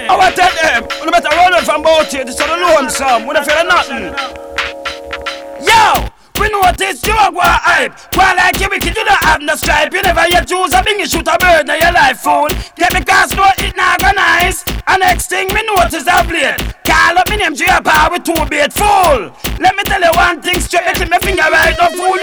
I want to tell them, you better run out from both here. This is the lonesome. We don't feel nothing. Yo! We notice you go hype. Well, like you wicked, you don't have no stripe. You never yet choose a bingy shoot a bird in your life, fool. Get me cause no it not go nice. And next thing me notice a blade. Call up me name J-Power with 2 bait, fool. Let me tell you one thing straight. Me keep my finger right up, fool.